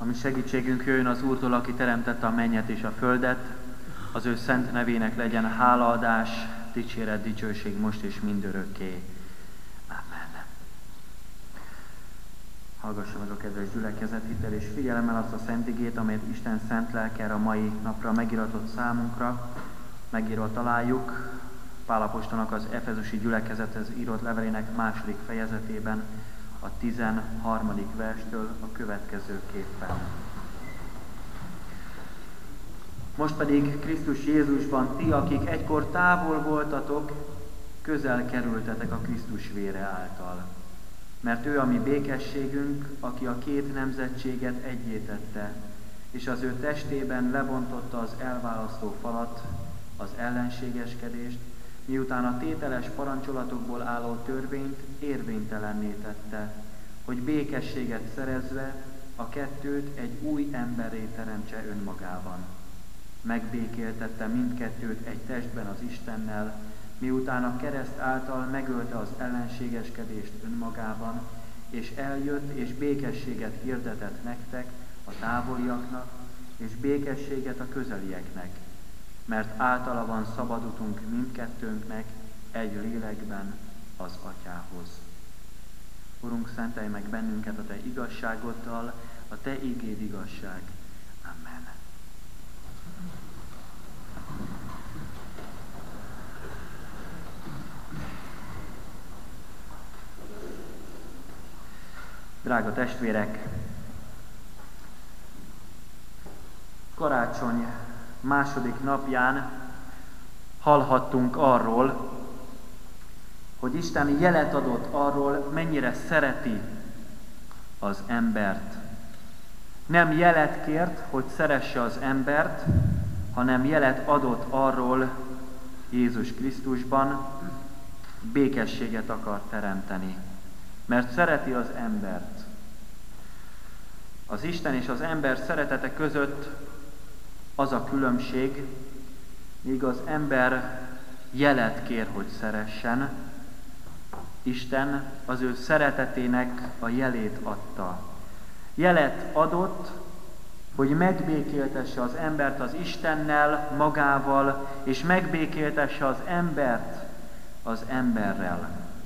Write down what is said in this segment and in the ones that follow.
Ami segítségünk jöjjön az Úrtól, aki teremtette a mennyet és a földet, az ő szent nevének legyen hálaadás, dicséret, dicsőség most és mindörökké. Amen. Hallgassa meg a kedves gyülekezet hittel és figyelemmel azt a szent igét, amelyet Isten szent lelke a mai napra megiratott számunkra. Megírva találjuk Pál apostolnak az efezusi gyülekezethez írott levelének 2. fejezetében, a 13. verstől a következőképpen. Most pedig Krisztus Jézusban ti, akik egykor távol voltatok, közel kerültetek a Krisztus vére által. Mert ő a mi békességünk, aki a két nemzetséget egyé tette, és az ő testében lebontotta az elválasztó falat, az ellenségeskedést, miután a tételes parancsolatokból álló törvényt érvénytelenné tette, hogy békességet szerezve a kettőt egy új emberré teremtse önmagában. Megbékéltette mindkettőt egy testben az Istennel, miután a kereszt által megölte az ellenségeskedést önmagában, és eljött és békességet hirdetett nektek, a távoliaknak, és békességet a közelieknek, mert általa van szabad utunk mindkettőnknek egy lélekben az Atyához. Urunk, szentelj meg bennünket a Te igazságoddal, a Te igéd igazság. Amen. Drága testvérek! Karácsony második napján hallhattunk arról, hogy Isten jelet adott arról, mennyire szereti az embert. Nem jelet kért, hogy szeresse az embert, hanem jelet adott arról Jézus Krisztusban, békességet akar teremteni, mert szereti az embert. Az Isten és az ember szeretete között az a különbség, míg az ember jelet kér, hogy szeressen, Isten az ő szeretetének a jelét adta. Jelet adott, hogy megbékéltesse az embert az Istennel, magával, és megbékéltesse az embert az emberrel.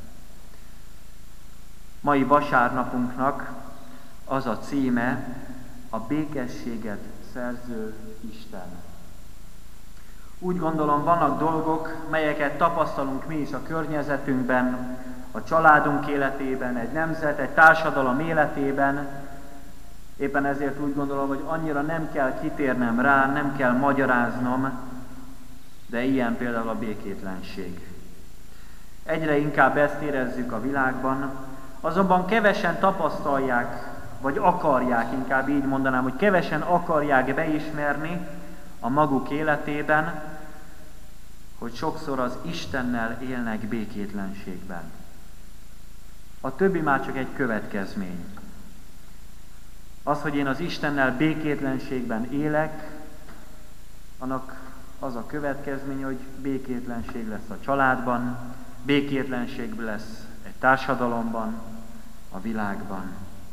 Mai vasárnapunknak az a címe, a békességet szerző Isten. Úgy gondolom, vannak dolgok, melyeket tapasztalunk mi is a környezetünkben, a családunk életében, egy nemzet, egy társadalom életében. Éppen ezért úgy gondolom, hogy annyira nem kell kitérnem rá, nem kell magyaráznom, de ilyen például a békétlenség. Egyre inkább ezt érezzük a világban, azonban kevesen tapasztalják, vagy akarják, inkább így mondanám, hogy kevesen akarják beismerni a maguk életében, hogy sokszor az Istennel élnek békétlenségben. A többi már csak egy következmény. Az, hogy én az Istennel békétlenségben élek, annak az a következmény, hogy békétlenség lesz a családban, békétlenség lesz egy társadalomban, a világban.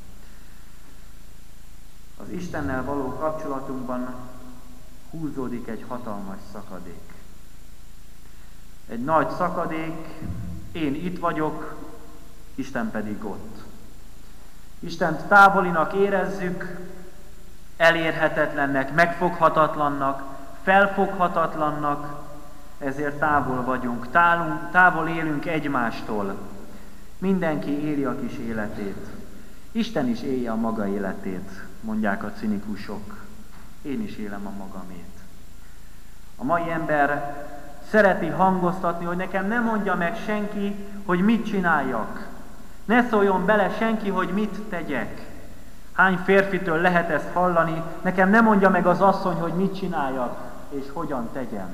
Az Istennel való kapcsolatunkban húzódik egy hatalmas szakadék. Egy nagy szakadék, én itt vagyok, Isten pedig ott. Istent távolinak érezzük, elérhetetlennek, megfoghatatlannak, felfoghatatlannak, ezért távol vagyunk, távol élünk egymástól. Mindenki éli a kis életét. Isten is élje a maga életét, mondják a cinikusok. Én is élem a magamét. A mai ember szereti hangoztatni, hogy nekem ne mondja meg senki, hogy mit csináljak. Ne szóljon bele senki, hogy mit tegyek. Hány férfitől lehet ezt hallani, nekem ne mondja meg az asszony, hogy mit csináljak, és hogyan tegyem.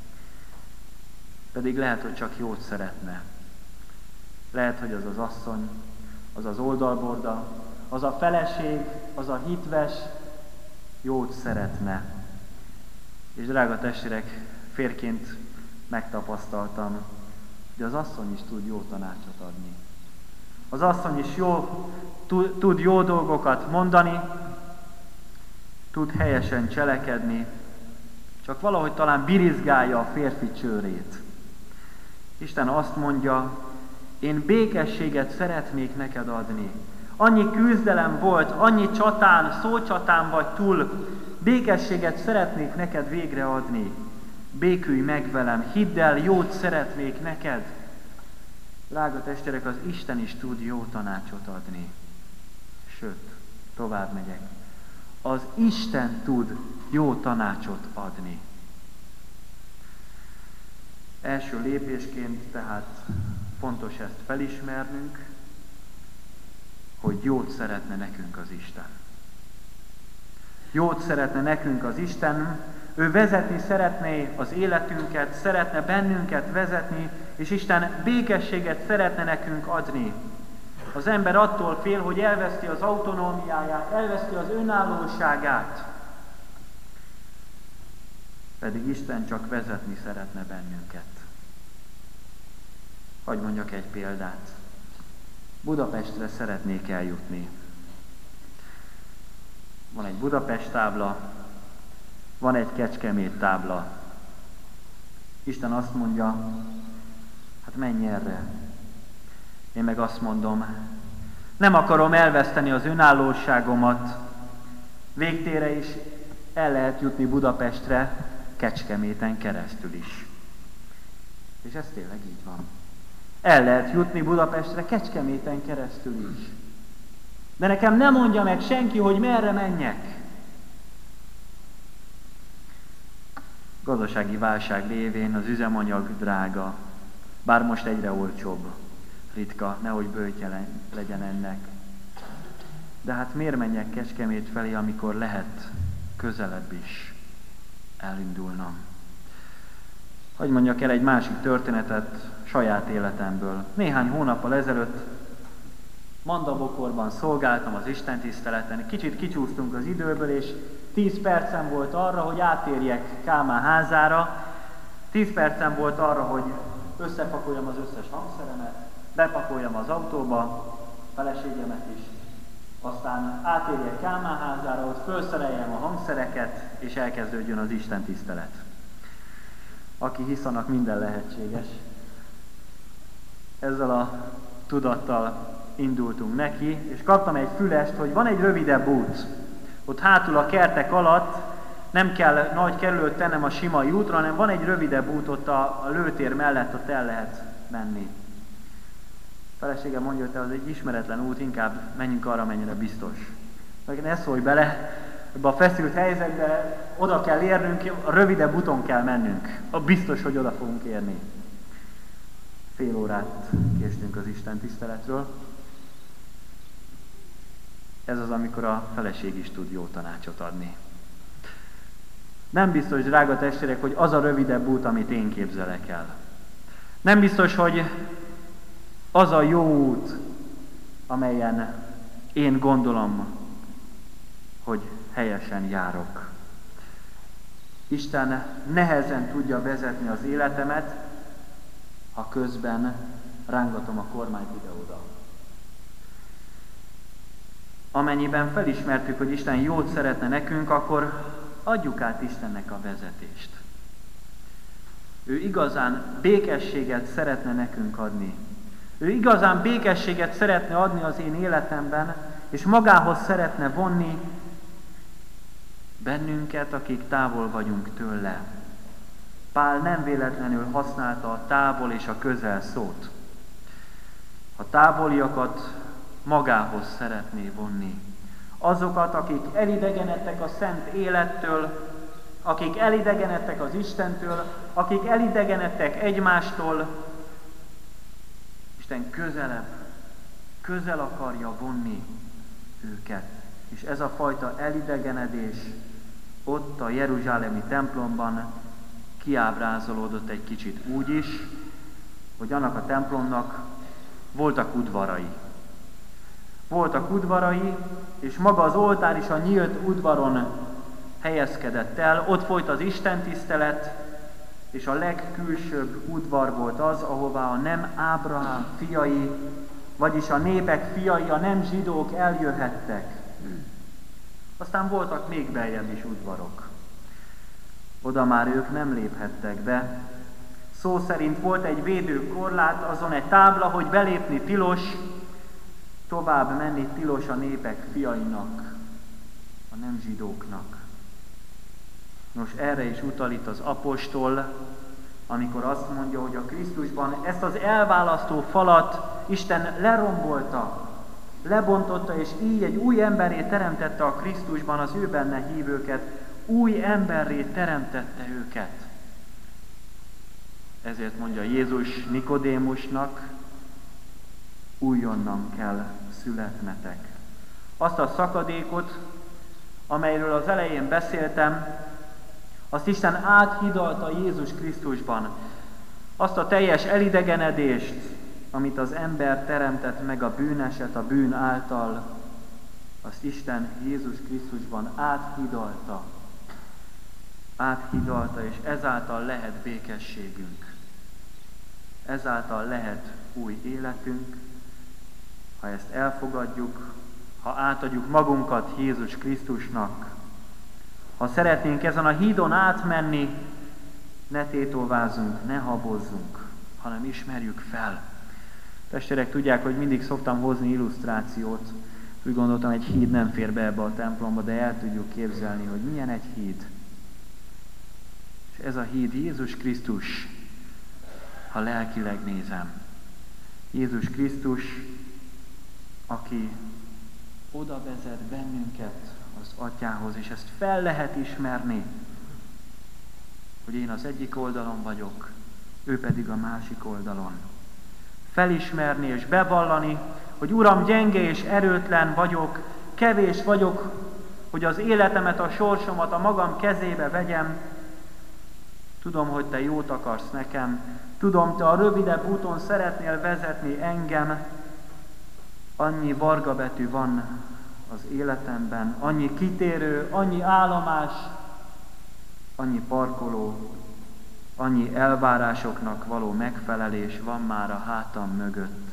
Pedig lehet, hogy csak jót szeretne. Lehet, hogy az az asszony, az az oldalborda, az a feleség, az a hitves jót szeretne. És drága testvérek, férként megtapasztaltam, hogy az asszony is tud jó tanácsot adni. Az asszony is tud jó dolgokat mondani, tud helyesen cselekedni, csak valahogy talán birizgálja a férfi csőrét. Isten azt mondja, én békességet szeretnék neked adni. Annyi küzdelem volt, annyi csatán, szócsatán vagy túl, békességet szeretnék neked végre adni. Békülj meg velem, hidd el, jót szeretnék neked. Drága testvérek, az Isten is tud jó tanácsot adni. Sőt, tovább megyek. Az Isten tud jó tanácsot adni. Első lépésként tehát fontos ezt felismernünk, hogy jót szeretne nekünk az Isten. Jót szeretne nekünk az Isten, ő vezetni szeretné az életünket, szeretne bennünket vezetni, és Isten békességet szeretne nekünk adni. Az ember attól fél, hogy elveszti az autonómiáját, elveszti az önállóságát, pedig Isten csak vezetni szeretne bennünket. Hadd mondjak egy példát. Budapestre szeretnék eljutni. Van egy Budapest tábla, van egy Kecskemét tábla. Isten azt mondja, hát menj erre. Én meg azt mondom, nem akarom elveszteni az önállóságomat. Végtére is el lehet jutni Budapestre Kecskeméten keresztül is. És ez tényleg így van. El lehet jutni Budapestre Kecskeméten keresztül is. De nekem nem mondja meg senki, hogy merre menjek. Gazdasági válság révén az üzemanyag drága, bár most egyre olcsóbb, ritka, nehogy böjtje legyen ennek. De hát miért menjek Kecskemét felé, amikor lehet közelebb is elindulnom? Hadd mondjak el egy másik történetet saját életemből. Néhány hónappal ezelőtt Mandabokorban szolgáltam az istentiszteleten, kicsit kicsúsztunk az időből, és 10 percem volt arra, hogy átérjek Kálmán házára, 10 percem volt arra, hogy összepakoljam az összes hangszeremet, bepakoljam az autóba, feleségemet is, aztán átérjek Kálmán házára, ott felszereljem a hangszereket, és elkezdődjön az istentisztelet. Aki hisz, annak minden lehetséges. Ezzel a tudattal indultunk neki, és kaptam egy fülest, hogy van egy rövidebb út. Ott hátul a kertek alatt nem kell nagy kerülőt tennem a Simai útra, hanem van egy rövidebb út ott a lőtér mellett, ott el lehet menni. A feleségem mondja, hogy az egy ismeretlen út, inkább menjünk arra, mennyire biztos. Ne szólj bele, ebbe a feszült helyzetbe oda kell érnünk, a rövidebb úton kell mennünk. Biztos, hogy oda fogunk érni. Fél órát késtünk az Isten tiszteletről. Ez az, amikor a feleség is tud jó tanácsot adni. Nem biztos, drága testvérek, hogy az a rövidebb út, amit én képzelek el. Nem biztos, hogy az a jó út, amelyen én gondolom, hogy helyesen járok. Isten nehezen tudja vezetni az életemet, ha közben rángatom a kormányt ide-oda. Amennyiben felismertük, hogy Isten jót szeretne nekünk, akkor adjuk át Istennek a vezetést. Ő igazán békességet szeretne nekünk adni. Ő igazán békességet szeretne adni az én életemben, és magához szeretne vonni bennünket, akik távol vagyunk tőle. Pál nem véletlenül használta a távol és a közel szót. A távoliakat magához szeretné vonni. Azokat, akik elidegenedtek a szent élettől, akik elidegenedtek az Istentől, akik elidegenedtek egymástól, Isten közel akarja vonni őket. És ez a fajta elidegenedés ott a jeruzsálemi templomban kiábrázolódott egy kicsit úgy is, hogy annak a templomnak voltak udvarai. Voltak udvarai, és maga az oltár is a nyílt udvaron helyezkedett el. Ott folyt az istentisztelet, és a legkülsőbb udvar volt az, ahová a nem Ábrahám fiai, vagyis a népek fiai, a nem zsidók eljöhettek. Aztán voltak még beljebb is udvarok. Oda már ők nem léphettek be. Szó szerint volt egy védőkorlát, azon egy tábla, hogy belépni tilos, tovább menni tilos a népek fiainak, a nem zsidóknak. Nos, erre is utal itt az apostol, amikor azt mondja, hogy a Krisztusban ezt az elválasztó falat Isten lerombolta, lebontotta, és így egy új emberré teremtette a Krisztusban az ő benne hívőket, új emberré teremtette őket. Ezért mondja Jézus Nikodémusnak, újonnan kell születnetek. Azt a szakadékot, amelyről az elején beszéltem, azt Isten áthidalta Jézus Krisztusban. Azt a teljes elidegenedést, amit az ember teremtett meg a bűneset a bűn által, azt Isten Jézus Krisztusban áthidalta. Áthidalta, és ezáltal lehet békességünk. Ezáltal lehet új életünk, ha ezt elfogadjuk, ha átadjuk magunkat Jézus Krisztusnak. Ha szeretnénk ezen a hídon átmenni, ne tétovázunk, ne habozzunk, hanem ismerjük fel. Testvérek, tudják, hogy mindig szoktam hozni illusztrációt. Úgy gondoltam, egy híd nem fér be ebbe a templomba, de el tudjuk képzelni, hogy milyen egy híd. És ez a híd Jézus Krisztus, ha lelkileg nézem. Jézus Krisztus, aki oda vezet bennünket az Atyához, és ezt fel lehet ismerni, hogy én az egyik oldalon vagyok, ő pedig a másik oldalon. Felismerni és bevallani, hogy Uram, gyenge és erőtlen vagyok, kevés vagyok, hogy az életemet, a sorsomat a magam kezébe vegyem. Tudom, hogy Te jót akarsz nekem, tudom, Te a rövidebb úton szeretnél vezetni engem. Annyi vargabetű van az életemben, annyi kitérő, annyi állomás, annyi parkoló, annyi elvárásoknak való megfelelés van már a hátam mögött.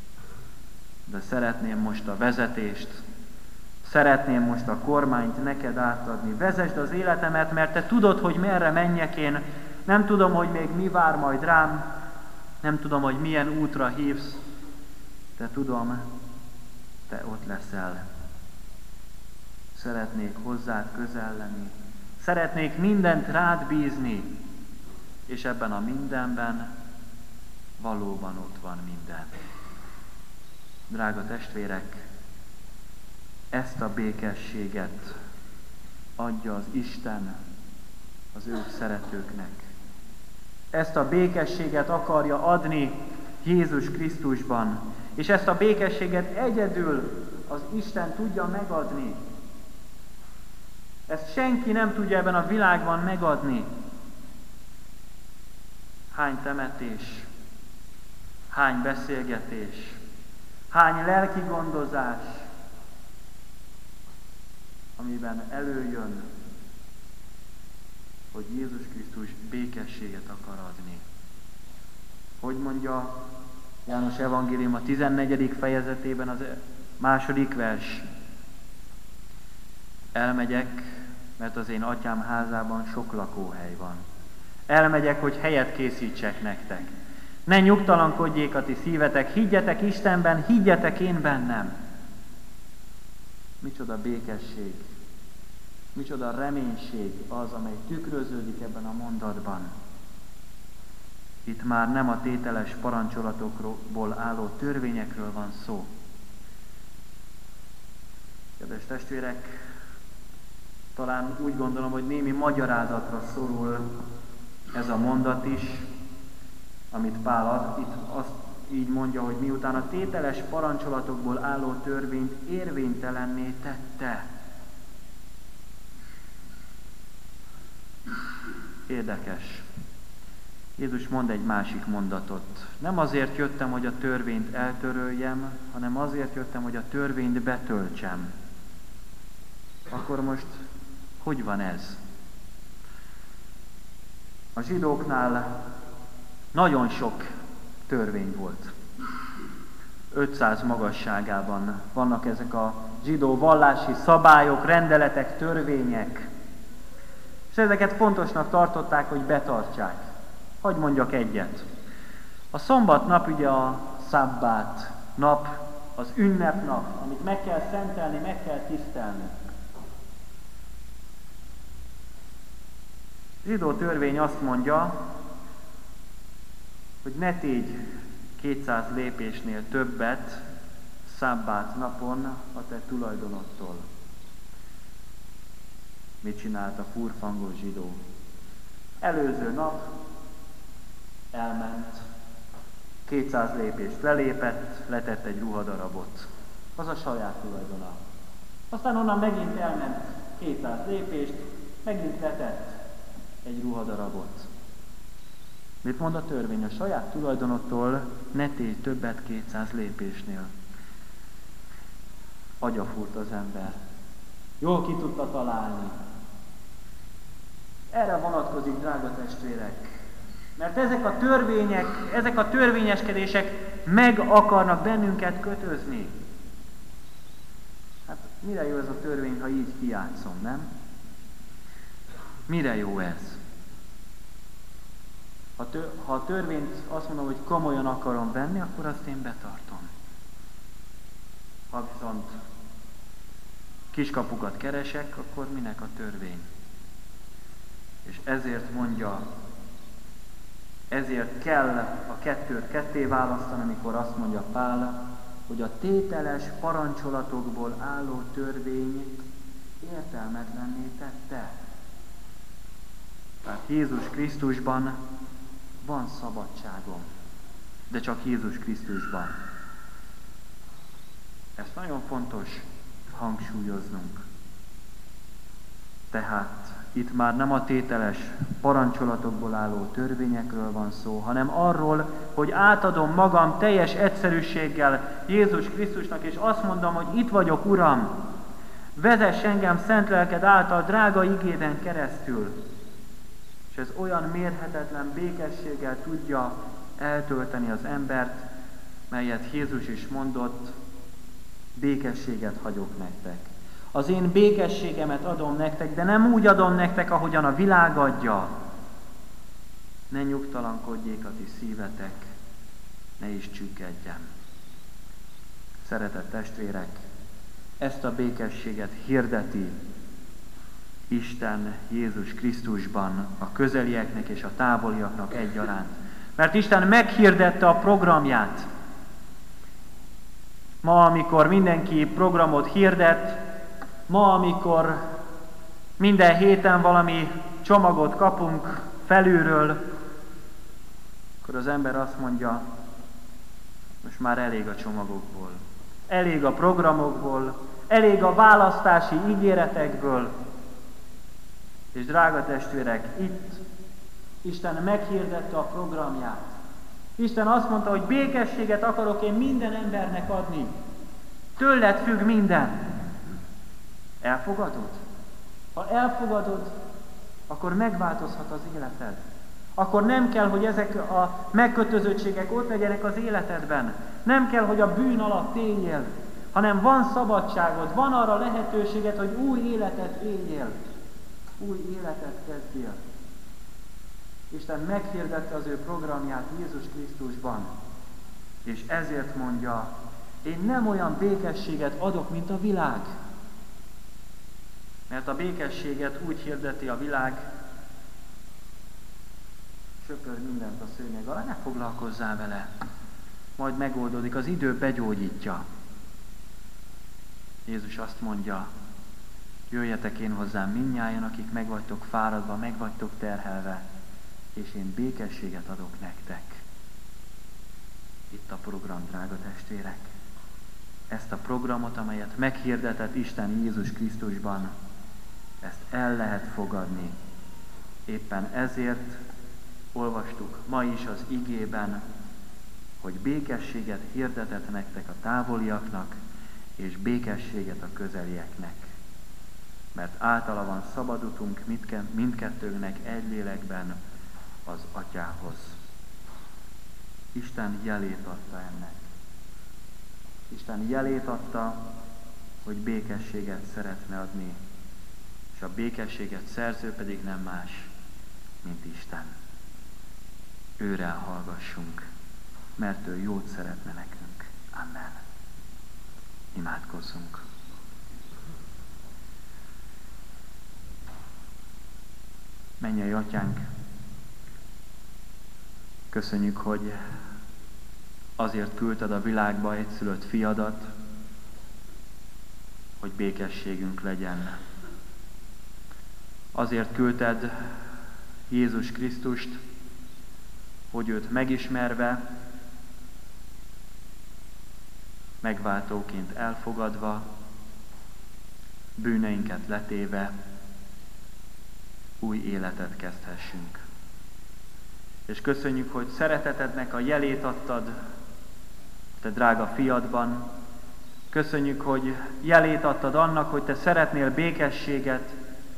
De szeretném most a vezetést, szeretném most a kormányt neked átadni. Vezesd az életemet, mert Te tudod, hogy merre menjek én. Nem tudom, hogy még mi vár majd rám, nem tudom, hogy milyen útra hívsz, de tudom, Te ott leszel. Szeretnék hozzád közel lenni, szeretnék mindent rád bízni, és ebben a mindenben valóban ott van minden. Drága testvérek, ezt a békességet adja az Isten az ő szeretőknek. Ezt a békességet akarja adni Jézus Krisztusban, és ezt a békességet egyedül az Isten tudja megadni. Ezt senki nem tudja ebben a világban megadni. Hány temetés, hány beszélgetés, hány lelki gondozás, amiben előjön, hogy Jézus Krisztus békességet akar adni. Hogy mondja János Evangélium a 14. fejezetében az második vers. Elmegyek, mert az én atyám házában sok lakóhely van. Elmegyek, hogy helyet készítsek nektek. Ne nyugtalankodjék a ti szívetek, higgyetek Istenben, higgyetek én bennem. Micsoda békesség, micsoda reménység az, amely tükröződik ebben a mondatban. Itt már nem a tételes parancsolatokból álló törvényekről van szó. Kedves testvérek, talán úgy gondolom, hogy némi magyarázatra szorul ez a mondat is, amit Pál ad. Itt azt így mondja, hogy miután a tételes parancsolatokból álló törvényt érvénytelenné tette. Érdekes. Jézus mond egy másik mondatot. Nem azért jöttem, hogy a törvényt eltöröljem, hanem azért jöttem, hogy a törvényt betöltsem. Akkor most hogy van ez? A zsidóknál nagyon sok törvény volt. 500 magasságában vannak ezek a zsidó vallási szabályok, rendeletek, törvények. És ezeket fontosnak tartották, hogy betartsák. Hadd mondjak egyet. A szombatnap ugye a szabbát nap, az ünnepnap, amit meg kell szentelni, meg kell tisztelni. A zsidó törvény azt mondja, hogy ne tégy 200 lépésnél többet szabbát napon a te tulajdonodtól. Mit csinált a furfangos zsidó? Előző nap elment, 200 lépést lelépett, letett egy ruhadarabot. Az a saját tulajdona. Aztán onnan megint elment 200 lépést, megint letett egy ruhadarabot. Mit mond a törvény? A saját tulajdonodtól ne tégy többet 200 lépésnél. Agyafúrt az ember. Jól ki tudta találni. Erre vonatkozik, drága testvérek. Mert ezek a törvényeskedések meg akarnak bennünket kötözni. Hát mire jó ez a törvény, ha így kijátszom, nem? Mire jó ez? Ha a törvényt azt mondom, hogy komolyan akarom venni, akkor azt én betartom. Ha viszont kiskapukat keresek, akkor minek a törvény? És ezért mondja, ezért kell a kettőt ketté választani, amikor azt mondja Pál, hogy a tételes parancsolatokból álló törvény értelmetlenné tette. Tehát Jézus Krisztusban van szabadságom, de csak Jézus Krisztusban. Ezt nagyon fontos hangsúlyoznunk. Tehát itt már nem a tételes parancsolatokból álló törvényekről van szó, hanem arról, hogy átadom magam teljes egyszerűséggel Jézus Krisztusnak, és azt mondom, hogy itt vagyok, Uram, vezess engem szent lelked által drága igéden keresztül. És ez olyan mérhetetlen békességgel tudja eltölteni az embert, melyet Jézus is mondott, békességet hagyok nektek. Az én békességemet adom nektek, de nem úgy adom nektek, ahogyan a világ adja. Ne nyugtalankodjék a ti szívetek, ne is csüggedjen. Szeretett testvérek, ezt a békességet hirdeti Isten Jézus Krisztusban a közelieknek és a távoliaknak egyaránt. Mert Isten meghirdette a programját. Ma, amikor mindenki programot hirdet, ma, amikor minden héten valami csomagot kapunk felülről, akkor az ember azt mondja, most már elég a csomagokból, elég a programokból, elég a választási ígéretekből. És drága testvérek, itt Isten meghirdette a programját. Isten azt mondta, hogy békességet akarok én minden embernek adni. Tőled függ minden. Elfogadod? Ha elfogadod, akkor megváltozhat az életed. Akkor nem kell, hogy ezek a megkötözöttségek ott legyenek az életedben. Nem kell, hogy a bűn alatt éljél, hanem van szabadságod, van arra lehetőséged, hogy új életet éljél. Új életet kezdjél. Isten meghirdette az ő programját Jézus Krisztusban, és ezért mondja, én nem olyan békességet adok, mint a világ. Mert a békességet úgy hirdeti a világ, söpör mindent a szőnyeg alá, ne foglalkozzál vele, majd megoldódik, az idő begyógyítja. Jézus azt mondja, jöjjetek én hozzám mindnyájan, akik meg vagytok fáradva, meg vagytok terhelve, és én békességet adok nektek. Itt a program, drága testvérek. Ezt a programot, amelyet meghirdetett Isten Jézus Krisztusban, ezt el lehet fogadni. Éppen ezért olvastuk ma is az igében, hogy békességet hirdetett nektek a távoliaknak, és békességet a közelieknek. Mert általa van szabad utunk mindkettőnknek egy lélekben az Atyához. Isten jelét adta ennek. Isten jelét adta, hogy békességet szeretne adni, és a békességet szerző pedig nem más, mint Isten. Őre hallgassunk, mert ő jót szeretne nekünk. Amen. Imádkozzunk. Mennyei Atyánk, köszönjük, hogy azért küldted a világba egyszülött fiadat, hogy békességünk legyen. Azért küldted Jézus Krisztust, hogy őt megismerve, megváltóként elfogadva, bűneinket letéve, új életet kezdhessünk. És köszönjük, hogy szeretetednek a jelét adtad te drága fiadban. Köszönjük, hogy jelét adtad annak, hogy te szeretnél békességet,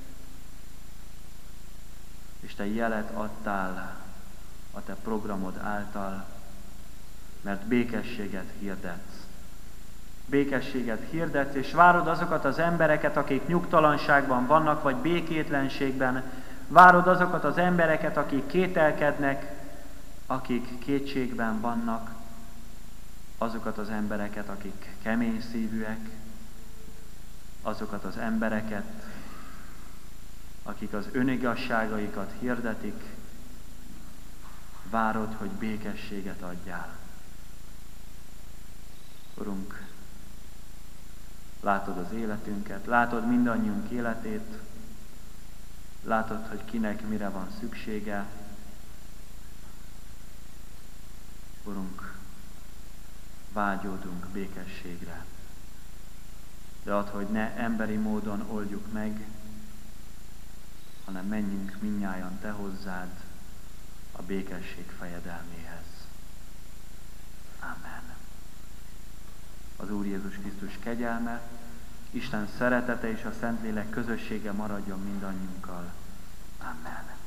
és te jelet adtál a te programod által, mert békességet hirdetsz. Békességet hirdetsz, és várod azokat az embereket, akik nyugtalanságban vannak, vagy békétlenségben. Várod azokat az embereket, akik kételkednek, akik kétségben vannak. Azokat az embereket, akik kemény szívűek. Azokat az embereket, akik az önigazságaikat hirdetik. Várod, hogy békességet adjál. Urunk, látod az életünket, látod mindannyiunk életét, látod, hogy kinek mire van szüksége. Urunk, vágyódunk békességre, de add, hogy ne emberi módon oldjuk meg, hanem menjünk mindnyájan te hozzád a békesség fejedelméhez. Amen. Az Úr Jézus Krisztus kegyelme, Isten szeretete és a Szentlélek közössége maradjon mindannyiunkkal. Amen.